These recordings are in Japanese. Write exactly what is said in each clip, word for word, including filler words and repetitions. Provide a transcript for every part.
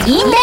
インデック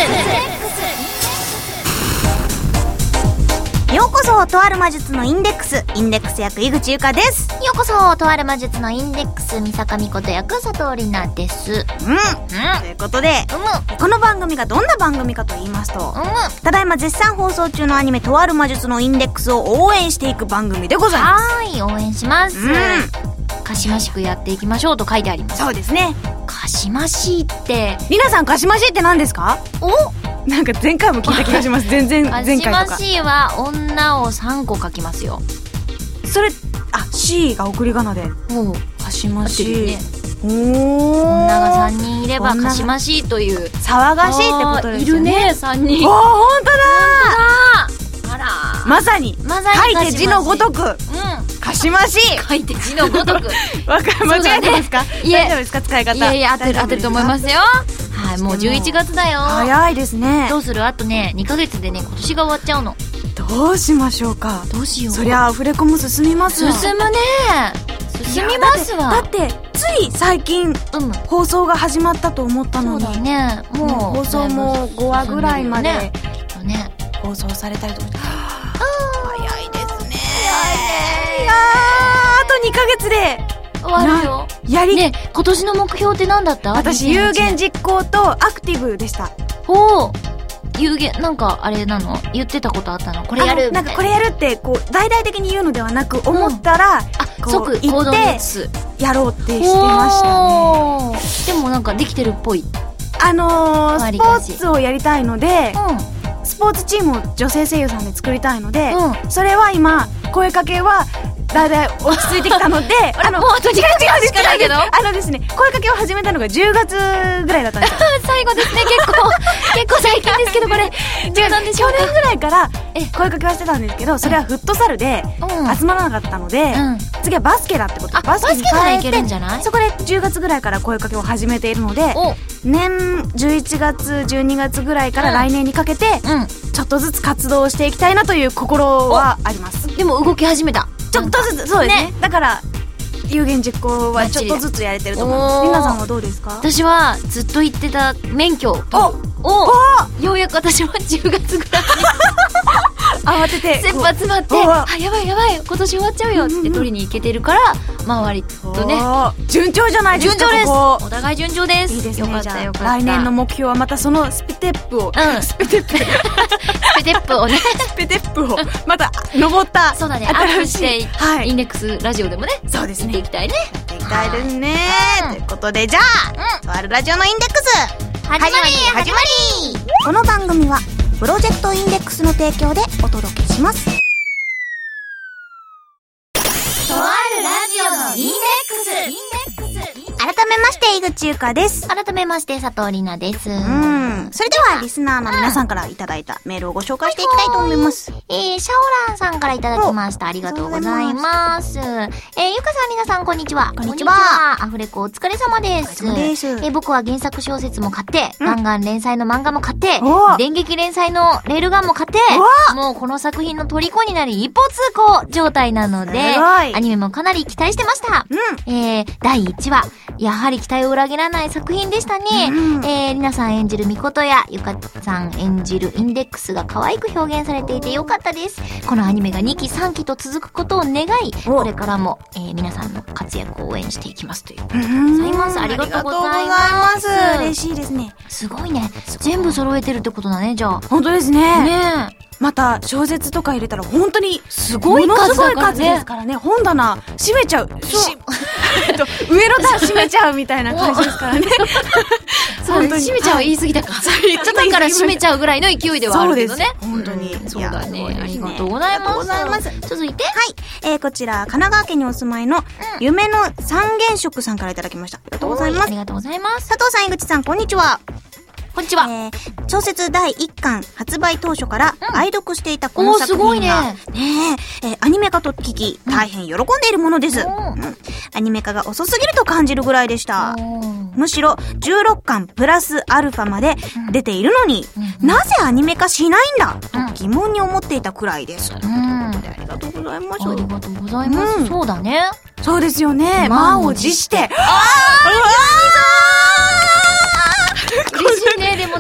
ス。ようこそとある魔術のインデックス、インデックス役井口ゆかです。 ようこそとある魔術のインデックス、三坂美琴役佐藤里奈です。 うん、うん、ということで、うん、この番組がどんな番組かと言いますと、うん、ただいま絶賛放送中のアニメとある魔術のインデックスを応援していく番組でございます。 はーい、応援します、うん、かしましくやっていきましょうと書いてあります。 そうですね。 かしましってりなさん、かしましって何ですか？ おなんか前回も聞いた気がします全然前回とか。 かしましは女をさんこ書きますよ。 それ、あ、C が送り仮名で。 おう、 かしまし、 ね、 おー、 女がさんにんいればかしましという騒がしいってことですよね。 いるね、さんにん。 おー、ほんとだー。あら、 まさに、 まさに書いて字のごとく、うん、かしまし書いて字のごとくわかる、間違えてますか？いや、大丈夫ですか、使い方。 いやいや、合ってる合ってると思いますよ。はい、もうじゅういちがつだよ。 早いですね。 どうする？あとね、にかげつでね、今年が終わっちゃうの。 どうしましょうか。 どうしよう。 そりゃアフレコも進みますわ。 進むね。進みますわ。 だってつい最近、うん、放送が始まったと思ったのに。 そうだね。もう放送もごわぐらいまで、 ね、きっとね、 放送されたりとか。 あ早いですね。早いね。 いやー、あとにかげつで終わるよ。 やりね、今年の目標って何だった？ 私有言実行とアクティブでした。 おー、有言、なんかあれなの？言ってたことあったの？これやるみたいな。 なんかこれやるってこう大々的に言うのではなく、思ったら、うん、 あ、即行動に移す、 やろうってしてましたね。 でもなんかできてるっぽい。 あのー、スポーツをやりたいので、 うん、 スポーツチームを女性声優さんで作りたいので、 うん、 それは今声かけはだいだい落ち着いてきたのであのもうあとにかげつしかないけど、 あのですね、声かけを始めたのがじゅうがつぐらいだったんですよ最後ですね。結構結構最近ですけど、これ違う、なんでしょうか。去年ぐらいから声かけはしてたんですけど、それはフットサルで集まらなかったので、うん、次はバスケだってことで、 バスケに変えて、いけるんじゃない？ そこでじゅうがつぐらいから声かけを始めているので、年じゅういちがつじゅうにがつぐらいから来年にかけて、うん、ちょっとずつ活動していきたいなという心はあります。 でも動き始めた。 ちょっとずつ、そうですね。ね、だから有言実行はちょっとずつやれてると思います。りなさんはどうですか？ 私はずっと言ってた免許をようやく私はじゅうがつぐらいに慌てて切羽詰まって、あ、やばいやばい、今年終わっちゃうよって取りに行けてるから、まあ割とね、 順調じゃないですか。 順調です。 ここお互い順調です。 いいですね。 よかったよかった。 来年の目標はまたそのスペテップを、 うん、 スペテップスペテップをねスペテップをまた登った、 そうだね、アップして、はい、インデックスラジオでもね、 そうですね、 やっていきたいね。 やっていきたいですね。ということで、じゃあ、とあるラジオのインデックス始まり始まり。 この番組はプロジェクトインデックスの提供でお届けします。 とあるラジオのインデックス。 改めまして井口ゆかです。 改めまして佐藤里奈です。 うん。それではリスナーの皆さんからいただいたメールをご紹介していきたいと思います。 えー、シャオランさんからいただきました。ありがとうございます。えー、ゆかさん、りなさん、こんにちは。 こんにちは。 アフレコお疲れ様です。 お疲れ様です。 えー、僕は原作小説も買って、ガンガン連載の漫画も買って、電撃連載のレールガンも買って、もうこの作品の虜になり一方通行状態なので、アニメもかなり期待してました。うん。えー、だいいちわ。やはり期待を裏切らない作品でしたね。うん、えー、りなさん演じるみことやゆかさん演じるインデックスが可愛く表現されていてよかったです。このアニメがにきさんきと続くことを願い、これからも、えー、皆さんの活躍を応援していきますということでございます。ありがとうございます。 嬉しいですね。 すごいね。全部揃えてるってことだね、じゃあ。 本当ですね。 ねえ。 また小説とか入れたら本当にすごい数だからね。 ものすごい数ですからね。本棚閉めちゃう。上の段閉めちゃうみたいな感じですからね。 本当に閉めちゃうは言い過ぎたか。ちょっとから閉めちゃうぐらいの勢いではあるけどね。 本当に。 そうだね。ありがとうございます。続いて、 はい、えー、こちら神奈川県にお住まいの夢の三原色さんからいただきました。ありがとうございます。 ありがとうございます。 佐藤さん、井口さん、こんにちは。 こんにちは。 えー、小説だいいっかん発売当初から愛読していたこの作品が、うん、ねえ、えー、アニメ化と聞き大変喜んでいるものです、うんうん、アニメ化が遅すぎると感じるぐらいでした。むしろじゅうろっかんプラスアルファまで出ているのに、うん、なぜアニメ化しないんだと疑問に思っていたくらいです、うん、ありがとうございます。 ありがとうございます、うん、そうだね。 そうですよね。満を持して。ああ嬉しいね。でもなん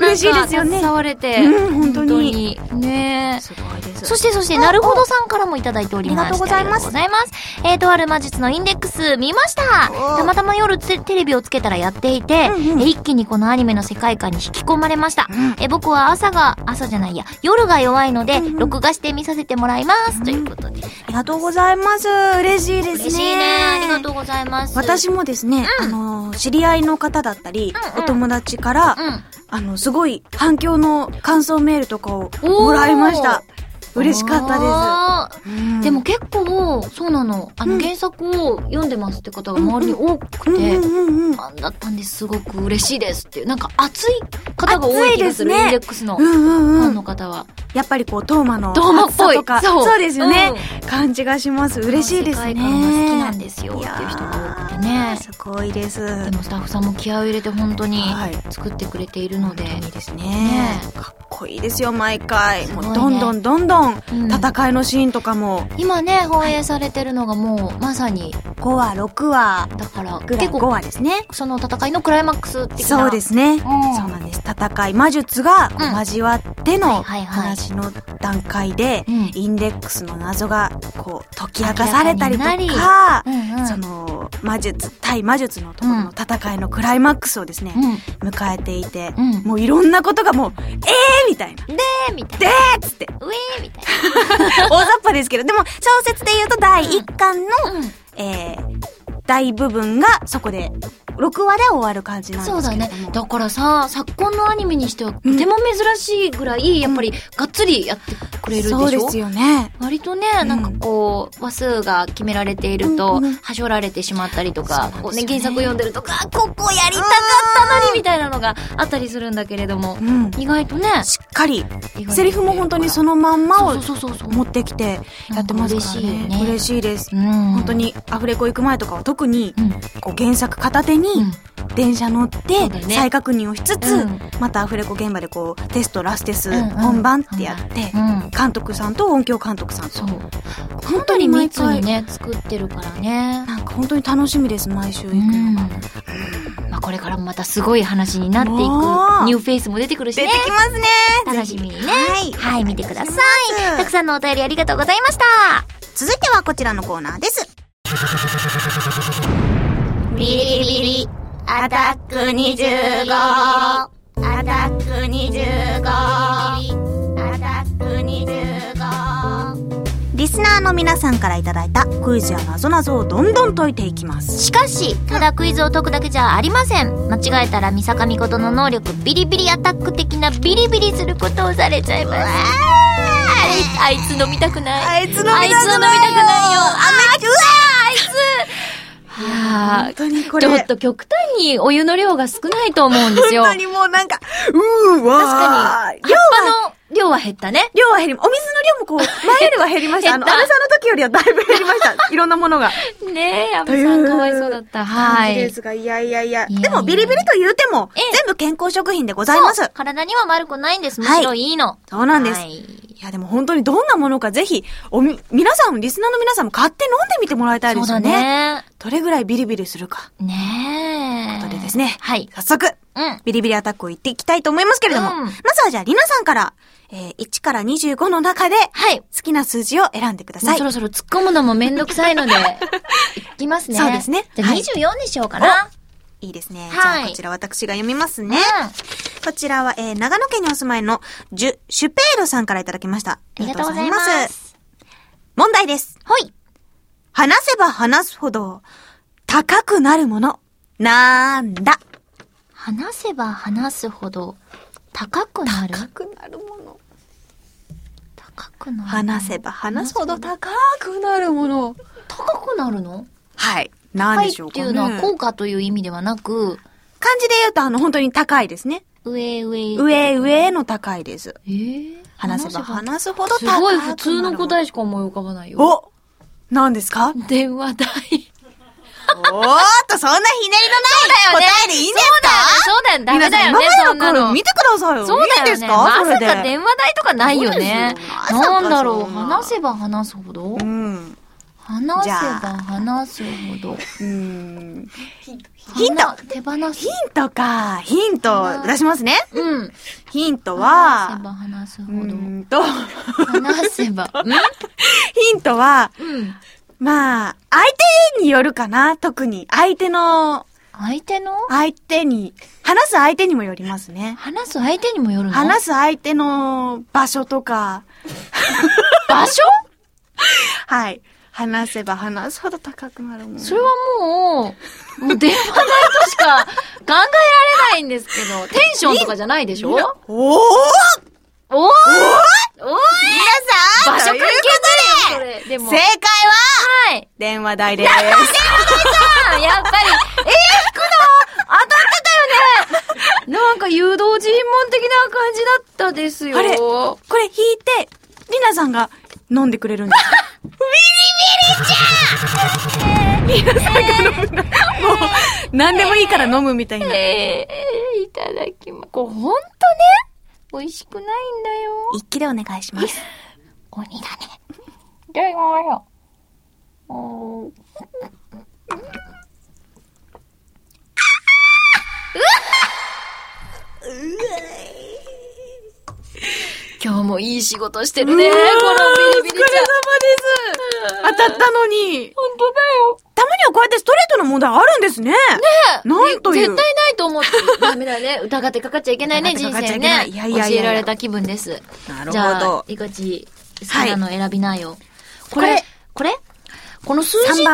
嬉しいですよね。携われて。 うん、本当に。 本当にね。 すごいです。 そしてそして、なるほどさんからもいただいております。 ありがとうございます。 ありがとうございます。えーと、ある魔術のインデックス見ました。たまたま夜テレビをつけたらやっていて、うんうん、え一気にこのアニメの世界観に引き込まれました。うん、え僕は朝が、朝じゃないや、夜が弱いので、うんうん、録画して見させてもらいます。うん、ということで。 ありがとうございます。嬉しいですね。 嬉しいね。ありがとうございます。 私もですね、うん、あの、知り合いの方だったり、うんうん、お友達から、うん、あの、すごい反響の感想メールとかをもらいました。嬉しかったです、うん、 でも結構そうなのあの、うん、原作を読んでますって方が周りに多くて、うんうんうん、ファンだったんですごく嬉しいですっていうなんか熱い方が多い気がする、ね、インデックスのファンの方は、 やっぱりこうトーマのトーマっぽいとかそう、そうですよね、うん、感じがします。嬉しいですね。 世界観が好きなんですよっていう人が多くてね。 すごいです。 でもスタッフさんも気合を入れて本当に作ってくれているので、はい、 いいですね。ねかっこいいですよ毎回、ね、もうどんどんどんどん戦いのシーンとかも、 うん、今ね放映されてるのがもうまさにごわろくわだから結構ごわですね。 その戦いのクライマックス的な。 そうですね、うん、そうなんです。戦い魔術が交わっての話の段階で、うん、インデックスの謎がこう解き明かされたりとか、うんうん、その魔術対魔術のところの戦いのクライマックスをですね、うん、迎えていて、うん、もういろんなことがもうえーみたいなでーみたいなでーっつってうえーみたいな大雑把ですけど、でも小説で言うとだいいっかんの、うん、えー、大部分がそこでろくわで終わる感じなんですけども。 そうだね。だからさ、昨今のアニメにしてはとても珍しいぐらい、うん、やっぱりがっつりやってくれるでしょ。 そうですよね。 割とね、なんかこう、話数が決められていると、うんうん、はしょられてしまったりとか、こうね、原作読んでるとか、ここやりたかったのにみたいなのがあったりするんだけれども、うん、意外とね、 しっかり、セリフも本当にそのまんまを持ってきてやってますからね。嬉しいよね。嬉しいです。うん、本当にアフレコ行く前とかは特に、うん、こう原作片手に、うん電車乗って再確認をしつつ、うん、またアフレコ現場でこうテストラステス本番ってやって、うんうん、監督さんと音響監督さんと本当に毎回ね作ってるからね。 なんか本当に楽しみです毎週行くのが、うんまあ、これからもまたすごい話になっていくニューフェイスも出てくるしね。 出てきますね。 楽しみにね。はい、はい、見てください。たくさんのお便りありがとうございました。 続いてはこちらのコーナーです。ビリビリアタックにじゅうごアタックにじゅうごアタックにじゅうごリスナーの皆さんからいただいたクイズや謎々をどんどん解いていきます。 しかしただクイズを解くだけじゃありません。間違えたら三坂美琴の能力ビリビリアタック的なビリビリすることをされちゃいます。あいつ飲みたくない。 あいつ飲みたくないよ。 あいつ飲みたくないよ。あめうわあいつはあ、本当にこれちょっと極端にお湯の量が少ないと思うんですよ。 本当にもうなんかうーわー確かに葉っぱの量は減ったね。 量は減り、お水の量もこう前よりは減りました。あの安倍さんの時よりはだいぶ減りました。いろんなものがねえ安倍さんかわいそうだった。はい。 ですがいやいやいやでもビリビリと言うても全部健康食品でございます。 体には悪くないんです。むしろいいの。 そうなんです。いやでも本当にどんなものかぜひおみ皆さんリスナーの皆さんも買って飲んでみてもらいたいですよね。そうだね。どれぐらいビリビリするか。 ねえ。 ということでですね。 はい。 早速、うん、ビリビリアタックを言っていきたいと思いますけれども、うん、まずはじゃありなさんから、えー、いちからにじゅうごの中で、はい。好きな数字を選んでください。 そろそろ突っ込むのもめんどくさいので、いきますね。 そうですね。 じゃあにじゅうよんにしようかな。はい、 いいですね。はい。じゃあこちら私が読みますね。うん、こちらは、えー、長野県にお住まいのジュ、シュペールさんからいただきました。ありがとうございます。 問題です。 はい。 話せば話すほど高くなるもの、なんだ？ 話せば話すほど高くなる？ 高くなるもの。 高くなる。 話せば話すほど高くなるもの。 高くなるの？ はい。何でしょうかね。 高いっていうのは高価という意味ではなく、 漢字で言うとあの本当に高いですね。 上上。 上上の高いです。 えー、 話せば話すほど高くなる。 すごい普通の答えしか思い浮かばないよ。 お！何ですか？ 電話代。 おーっと、そんなひねりのない答えでいいんですか？ そうだよね。ダメだよね。そんなの。 見てくださいよ。 そうだよね。 いいんですか？ まさか電話代とかないよね。なんだろう。話せば話すほど？うん。話せば話すほど。 うん。ヒント。 手放す。 ヒントか。ヒント出しますね。 うん。 ヒントは、 話せば話すほど。 うーんと、 話せば。んヒントは、 うん。 まあ、相手によるかな、特に。相手の、 相手の相手に、話す相手にもよりますね。 話す相手にもよるの？ 話す相手の場所とか。 場所はい。話せば話すほど高くなるもん。 それはもう、もう電話代としか考えられないんですけど、テンションとかじゃないでしょ？おーおーおーおー皆さん場所関係ないよ、それ。でも。 正解ははい。 電話代です。 電話代じゃんやっぱり。えー、引くの当たってたよねなんか誘導尋問的な感じだったですよ。 あれこれ引いて、りなさんが飲んでくれるんです。ビリビリじゃんりなさんが飲むんだ。もう、何でもいいから飲むみたいな。 えー、いただきます。これほんとね、美味しくないんだよ。 一気でお願いします。 鬼だね。いただきますよ。おー。今日もいい仕事してるね。このビリビリちゃん。お疲れ様です。 当たったのに。 本当だよ。 たまにはこうやってストレートの問題あるんですね。ねえ。なんという。 絶対ないと思って。ダメだね。疑ってかかっちゃいけないね、人生ね。いやいやいや。教えられた気分です。 なるほど。 じゃあ、いかち、好きなの選びなよ。これ、これこの数字って、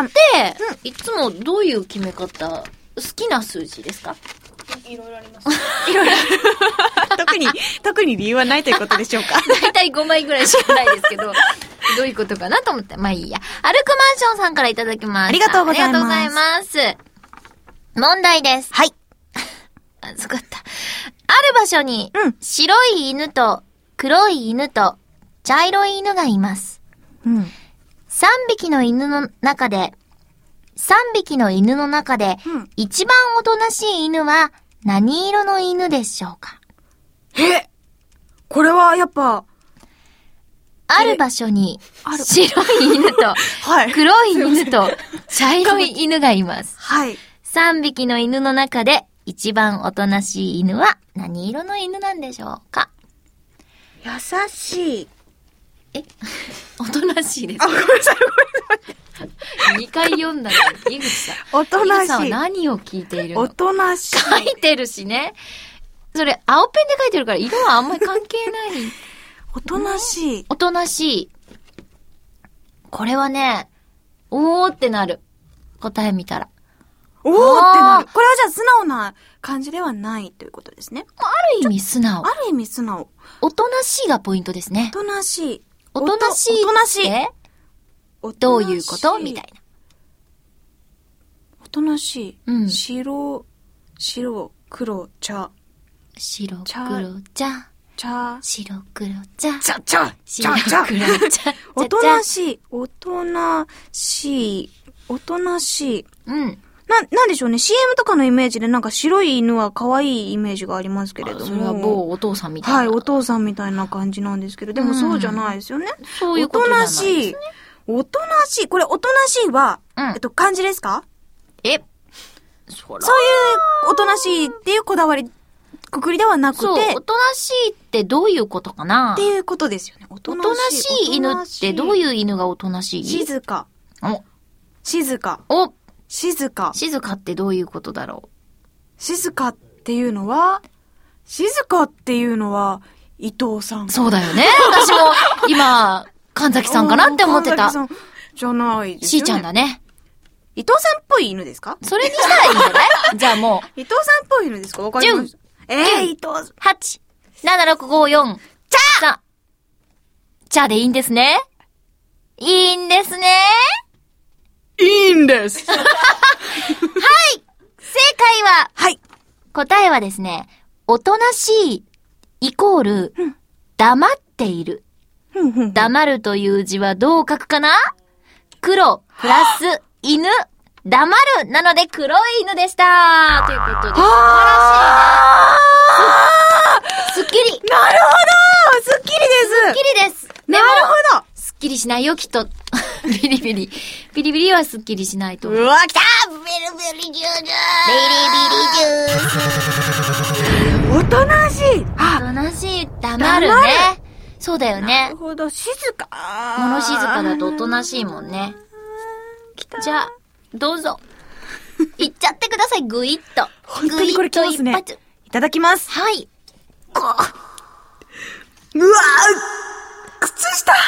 いつもどういう決め方、好きな数字ですか？ いろいろあります。 いろいろ。特に、特に理由はないということでしょうか。 だいたいごまいぐらいしかないですけど、どういうことかなと思って。まあいいや。歩くマンションさんからいただきました。 ありがとうございます。 ありがとうございます。問題です。 はい。 あ、すごかった。ある場所に、うん、白い犬と黒い犬と茶色い犬がいます。うん。さんびきの犬の中で、さんびきの犬の中で、うん、一番おとなしい犬は何色の犬でしょうか？ え、これはやっぱ、 ある場所に白い犬と黒い犬と茶色い犬がいます。 はい。 さんびきの犬の中で一番おとなしい犬は何色の犬なんでしょうか？ 優しい。 えおとなしいです。 あ、ごめんなさい、ごめんなさい。 にかい読んだのに、井口さん。 おとなしい。 井口さんは何を聞いているの？ おとなしい。 書いてるしね。それ、青ペンで書いてるから色はあんまり関係ない。 おとなしい。 おとなしい。これはね、おーってなる。答え見たら。 おーってなる。これはじゃあ素直な感じではないということですね。 ある意味素直。 ある意味素直。 おとなしいがポイントですね。 おとなしい。 おとなしい。 おとなしい。 どういうことみたいな。 おとなしい。 うん。 白、白、黒、茶。 白、黒、茶。 茶。 白、黒、茶。 茶、茶。 白、黒、茶。 おとなしい。おとなしい。おとなしい。 うん。 な、なんでしょうね。シーエム とかのイメージでなんか白い犬は可愛いイメージがありますけれども。 それは某お父さんみたいな。 はい、お父さんみたいな感じなんですけど、でもそうじゃないですよね。 うん、そういうことじゃないですね。おとなしい。 おとなしい。これ、おとなしいは、うん、えっと、漢字ですか？ えそらそういうおとなしいっていうこだわり、くくりではなくて。そう、 おとなしいってどういうことかなっていうことですよね。おとなしい。 おとなしい犬ってどういう犬がおとなしい？ 静か。 お。 静か。 お。 静か。 静かってどういうことだろう？ 静かっていうのは、静かっていうのは、伊藤さん。 そうだよね。私も今、神崎さんかなって思ってた。 神崎さんじゃないですよね。 しーちゃんだね。 伊藤さんっぽい犬ですか？ それにしたらいいんじゃないじゃあもう。 伊藤さんっぽい犬ですか？わかりました。えー、伊藤さん。 はち、ななろくごよん、 ちゃさちゃでいいんですね。いいんですね。 いいんです。 はい。正解は、 はい。 答えはですね、おとなしいイコール、うん、黙っている。 うんうんうん、 黙るという字はどう書くかな？黒、プラス、犬、黙るなので黒い犬でした。ということで、素晴らしいね。すっきり。 なるほど！すっきりです。 すっきりです。 なるほど。 すっきりしないよ、きっと。ビリビリ。ビリビリはすっきりしないと。 うわ、来た！ビリビリジュース！ビリビリジュース！おとなしい！あ、 しい、黙るね。そうだよね。 なるほど、静か。 物静かだとおとなしいもんね。じゃあ、どうぞ。いっちゃってください、ぐいっと。 本当にこれきますね。 ぐいっと一発。 いただきます。 はい。 こう。うわぁ靴下靴下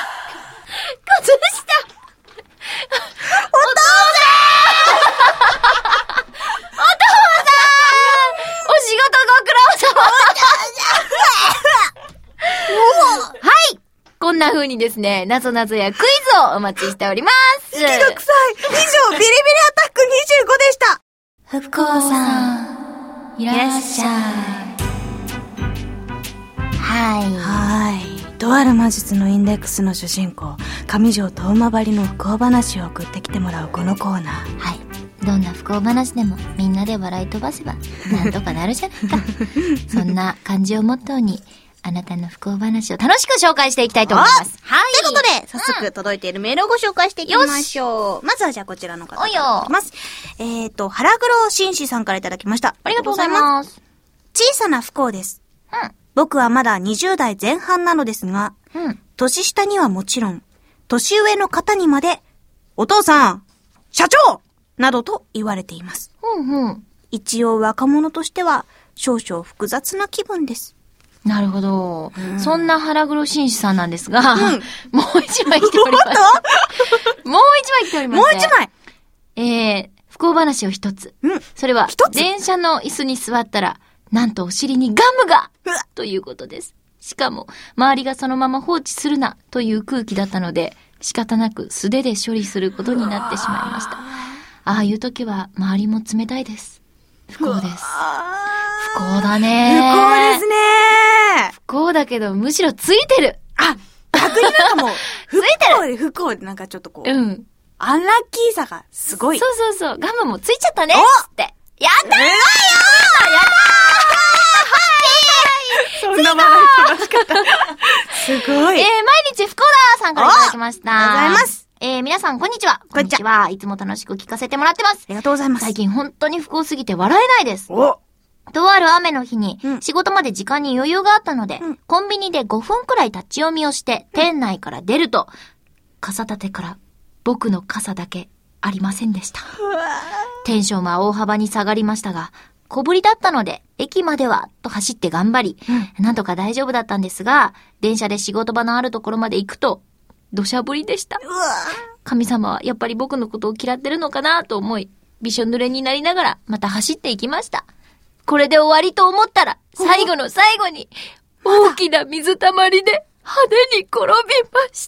お父さんお父さんお仕事ご苦労様はい、こんな風にですね、なぞなぞやクイズをお待ちしております。 息が臭い。以上、ビリビリアタックにじゅうごでした。 ふこうさん、いらっしゃい。はい。 はい。とある魔術のインデックスの主人公、上条遠回りの不幸話を送ってきてもらうこのコーナー。 はい。どんな不幸話でもみんなで笑い飛ばせばなんとかなるじゃないか。そんな感じをモットーに、あなたの不幸話を楽しく紹介していきたいと思います。 はい。ということで、早速届いているメールをご紹介していきましょう。うん、まずはじゃあこちらの方からいきます。えっと、腹黒紳士さんからいただきました。 ありがとうございます。 小さな不幸です。うん。僕はまだにじゅう代前半なのですが、うん、年下にはもちろん、年上の方にまで、お父さん、社長などと言われています。うんうん、一応若者としては少々複雑な気分です。 なるほど。うん、そんな腹黒紳士さんなんですが、うん、もう一枚来ております。もう一枚来ております、ね。 もう一枚えー、不幸話を一つ。うん、それは、電車の椅子に座ったら、なんとお尻にガムがということです。しかも、周りがそのまま放置するなという空気だったので、仕方なく素手で処理することになってしまいました。ああいう時は周りも冷たいです。不幸です。不幸だね。 不幸ですね。 不幸だけど、むしろついてる。 あ、逆になんかもう、ついてる。不幸でなんかちょっとこう、うん。アンラッキーさがすごい。 そうそうそう。ガムもついちゃったね。って。やったー、えー、やったー、 そんな笑い飛ばし方。すごい。 えー、毎日不幸だーさんからいただきました。 ありがとうございます。 えー、皆さんこんにちは。こんにちは。いつも楽しく聞かせてもらってます。 ありがとうございます。 最近本当に不幸すぎて笑えないです。 おとある雨の日に、うん、仕事まで時間に余裕があったので、うん、コンビニでごふんくらい立ち読みをして、うん、店内から出ると、傘立てから僕の傘だけありませんでした。テンションは大幅に下がりましたが、小ぶりだったので、駅までは、と走って頑張り、うん、なんとか大丈夫だったんですが、電車で仕事場のあるところまで行くと、土砂降りでした。神様はやっぱり僕のことを嫌ってるのかなと思い、びしょ濡れになりながら、また走っていきました。これで終わりと思ったら、最後の最後に、大きな水たまりで派手に転びました。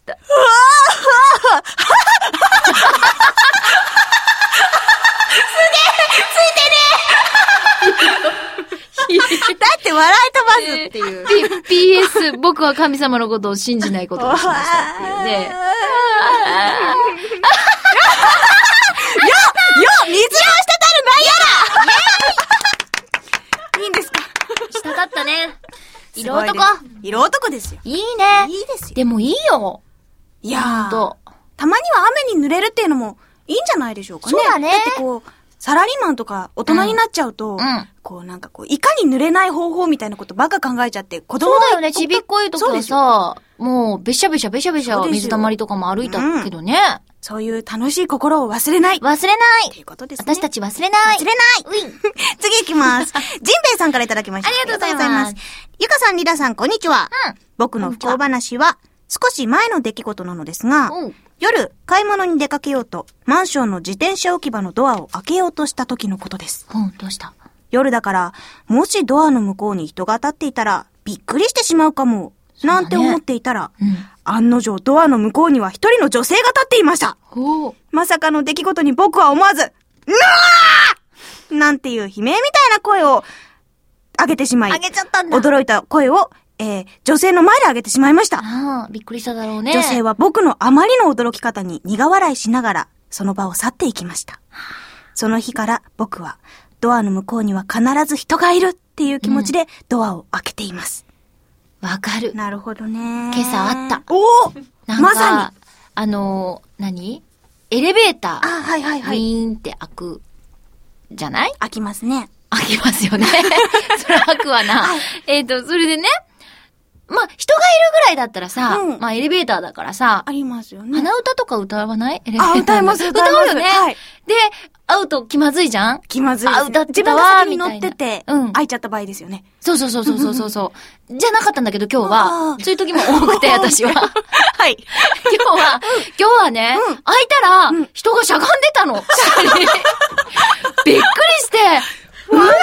だって笑い飛ばすっていう。 えー、ピーエス 僕は神様のことを信じないことをしましたっていうね。よよ水を滴るなんやらいいんですかしたかったね。色男。 色男ですよ。 いいね。 いいですよ。 でもいいよ。 いやー。たまには雨に濡れるっていうのもいいんじゃないでしょうかね。 そうだね。 だってこう、サラリーマンとか大人になっちゃうと、うんうん、こうなんかこう、いかに濡れない方法みたいなことばっか考えちゃって、子供そうだよね、ちびっこいとかさ、もうべしゃべしゃべしゃべしゃ水たまりとかも歩いたけどね、うん。 そういう楽しい心を忘れない。 忘れないっていうことですね。 私たち忘れない。 忘れない。次行きます。ジンベエさんからいただきました。 ありがとうございます。 ゆかさん、リラさん、こんにちは。うん。僕の不幸話は、少し前の出来事なのですが、うん、夜、買い物に出かけようと、マンションの自転車置き場のドアを開けようとした時のことです。 うん、どうした？ 夜だから、もしドアの向こうに人が立っていたら、びっくりしてしまうかも、なんて思っていたら、うん、案の定ドアの向こうには一人の女性が立っていました。まさかの出来事に僕は思わず、なーなんていう悲鳴みたいな声を上げてしまい、 上げちゃったんだ。 驚いた声を、えー、女性の前で上げてしまいました。 ああ、びっくりしただろうね。 女性は僕のあまりの驚き方に苦笑いしながら、その場を去っていきました。その日から僕は、ドアの向こうには必ず人がいるっていう気持ちでドアを開けています。 わ、うん、かる。 なるほどね。 今朝あった。 おーなんかまさにあのー、何エレベーター。 あ、はいはいはい。 ウィーンって開く、じゃない？ 開きますね。 開きますよね。それ開くわな。はい、えっと、それでね、 まあ、人がいるぐらいだったらさ、うん、まあ、エレベーターだからさ、 ありますよね。 鼻歌とか歌わないエレベーター。 あ、歌います、 歌うよね。はい。で、会うと気まずいじゃん気まずいです、ね。 あ、歌ってたわ、自分が先に乗ってて、うん。会いちゃった場合ですよね。 そうそうそうそうそうそう。じゃなかったんだけど今日は、そういう時も多くて、私は。 はい。 今日は、今日はね、うん、開いたら、人がしゃがんでたの。びっくりして、うわーって。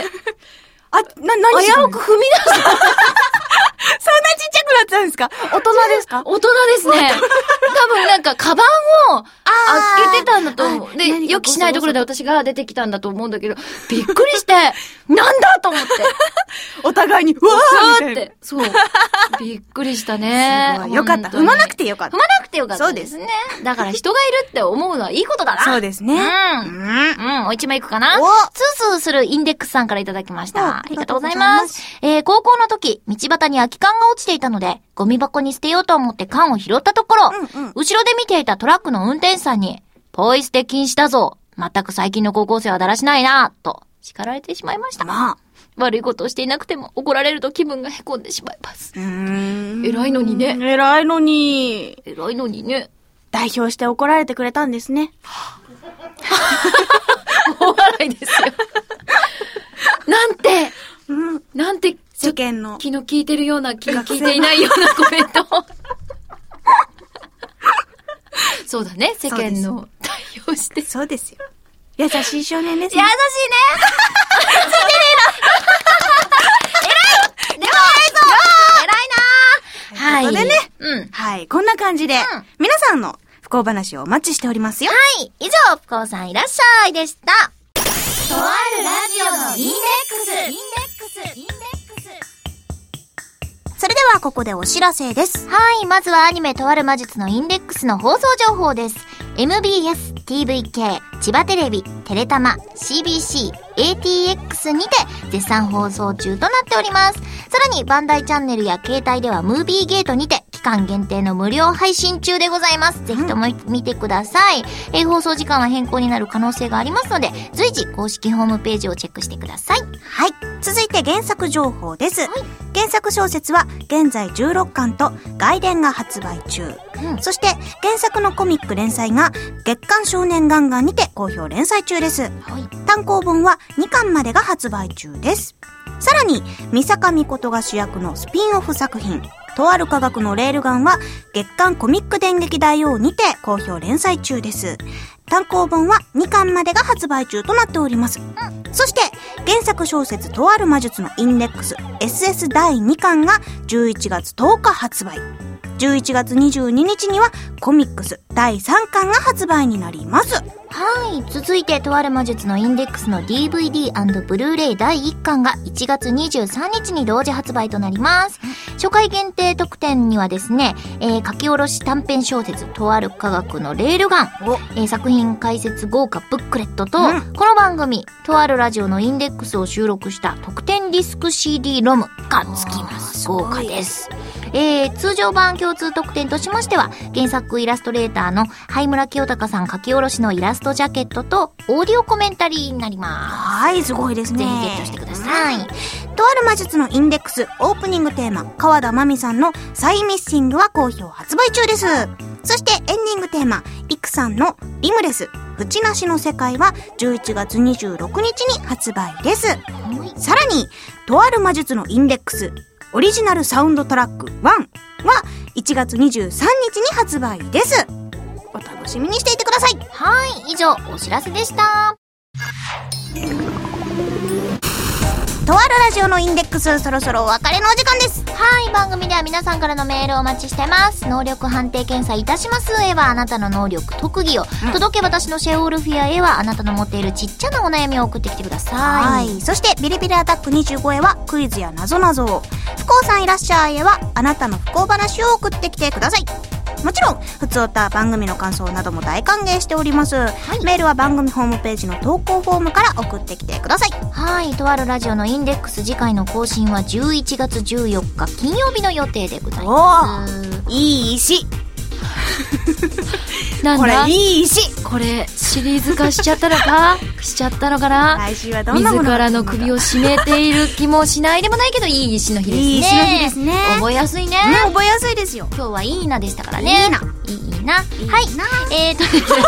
あ、な、何危うく踏み出した。 そんなちっちゃくなったんですか？大人ですか？ 大人ですね。多分なんか、カバンを開けてたんだと思う。で、予期しないところで私が出てきたんだと思うんだけど、びっくりして、なんだと思って。 お互いに、うわーって。 そう。びっくりしたね。 すごい。よかった。踏まなくてよかった。 踏まなくてよかったですね。だから人がいるって思うのはいいことだな。 そうですね。うん。 うん。もう一枚いくかな。スースーするインデックスさんからいただきました。ありがとうございます。えー、高校の時、道端に空き缶が落ちていたので、ゴミ箱に捨てようと思って缶を拾ったところ、うんうん、後ろで見ていたトラックの運転手さんに、ポイ捨て禁止だぞ。全く最近の高校生はだらしないな、と叱られてしまいました。まあ、悪いことをしていなくても怒られると気分がへこんでしまいます。うーん。偉いのにね。 偉いのに。 偉いのにね。 代表して怒られてくれたんですね。 大笑いですよ。なんて、 うん、 なんて、 世間の。 気の利いてるような、気の利いていないようなコメント。そうだね、世間の代表して。 そうですよ。優しい少年ですね。優しいね。ついてねえな。偉い。でも偉いぞ。偉いな。はい。 ということでね。うん。はい。こんな感じで、うん、皆さんの不幸話をお待ちしておりますよ。 はい。以上、不幸さんいらっしゃいでした。とあるラジオのインデックス。インデックス。インデックス。 それではここでお知らせです。 はい。まずはアニメとある魔術のインデックスの放送情報です。エムビーエス、ティーブイケー、千葉テレビ、テレタマ、シービーシー、エーティーエックス にて絶賛放送中となっております。さらにバンダイチャンネルや携帯ではムービーゲートにて期間限定の無料配信中でございます。ぜひとも見てください。えー、放送時間は変更になる可能性がありますので、随時公式ホームページをチェックしてください。 はい。続いて原作情報です。はい、原作小説は現在じゅうろっかんと外伝が発売中。うん、そして原作のコミック連載が月刊少年ガンガンにて好評連載中です。はい、単行本はにかんまでが発売中です。さらに三坂美琴が主役のスピンオフ作品とある科学のレールガンは月刊コミック電撃大王にて好評連載中です。単行本はにかんまでが発売中となっております。うん、そして原作小説とある魔術のインデックス エスエス だいにかんがじゅういちがつとおか発売。じゅういちがつにじゅうににちにはコミックスだいさんかんが発売になります。 はい。続いてとある魔術のインデックスの ディーブイディー& ブルーレイだいいっかんがいちがつにじゅうさんにちに同時発売となります。初回限定特典にはですね、えー、書き下ろし短編小説とある科学のレールガン、えー、作品解説豪華ブックレットと、うん、この番組とあるラジオのインデックスを収録した特典ディスク シーディー ロムが付きます。豪華です。えー、通常版共通特典としましては原作イラストレーターの灰村清隆さん書き下ろしのイラストジャケットとオーディオコメンタリーになります。 はい、すごいですね。 ぜひゲットしてください。 とある魔術のインデックスオープニングテーマ川田真美さんのサイミッシングは好評発売中です。そしてエンディングテーマイクさんのリムレスプチなしの世界はじゅういちがつにじゅうろくにちに発売です。さらにとある魔術のインデックスオリジナルサウンドトラックワンはいちがつにじゅうさんにちに発売です。お楽しみにしていてください。 はい、以上お知らせでした。 とあるラジオのインデックスそろそろお別れのお時間です。 はい、番組では皆さんからのメールをお待ちしてます。能力判定検査いたしますへはあなたの能力特技を、うん、届け私のシェオールフィアへはあなたの持っているちっちゃなお悩みを送ってきてください。 はい、そしてビリビリアタックにじゅうごへはクイズやなぞなぞを、不幸さんいらっしゃいへはあなたの不幸話を送ってきてください。もちろんふつおた番組の感想なども大歓迎しております、はい、メールは番組ホームページの投稿フォームから送ってきてください。 はい、とあるラジオのインデックス次回の更新はじゅういちがつじゅうよっか金曜日の予定でございます。 おー、いい石なんだこれいい石。 これシリーズ化しちゃったのかしちゃったのかな。 来週はどんなもの自らの首を絞めている気もしないでもないけど、いい石の日ですね。 いい石の日ですね。 覚えやすいね。 うん、覚えやすいですよ。 今日はいいなでしたからね。 いいな。 いいな。 いいな。 はい。えーとですね。ごめん。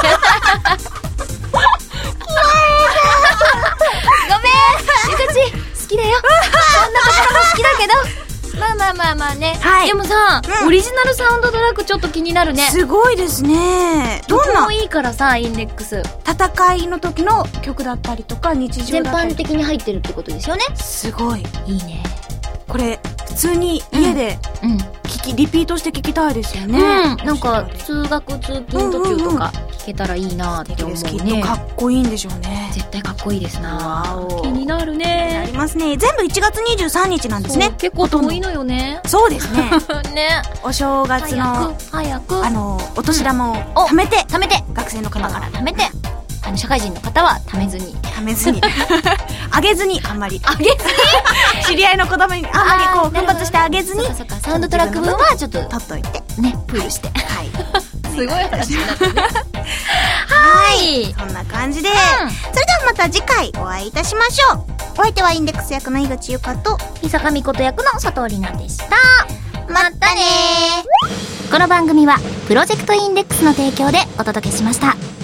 ゆかち、好きだよ。そんなことも好きだけど。まあまあまあまあね。 はい。 でもさ、 うん、 オリジナルサウンドトラックちょっと気になるね。 すごいですね。どんな。 もいいからさ、インデックス。 戦いの時の曲だったりとか、日常だったり。 全般的に入ってるってことですよね。 すごい。 いいね。 これ、普通に家で、うん。うん聞きリピートして聞きたいですよね。 うん、なんか通学通勤途中とか聞けたらいいなって思うね。 きっとかっこいいんでしょうね。 絶対かっこいいですな。気になるね。 ありますね。全部いちがつにじゅうさんにちなんですね。 結構遠いのよね。 そうですね。 ね。 お正月の早くあのお年玉を貯めて貯めて学生の方から貯めて。あの社会人の方は貯めずに貯めずにあげずにあんまりあげずに知り合いの子供にあんまりこう奮発してあげずにサウンドトラック分はちょっと取っといてねプールしてはいすごい話になってねはいそんな感じで、うん、それではまた次回お会いいたしましょう。お相手はインデックス役の井口ゆかと伊坂美琴役の佐藤里奈でした。 またねー。 この番組はプロジェクトインデックスの提供でお届けしました。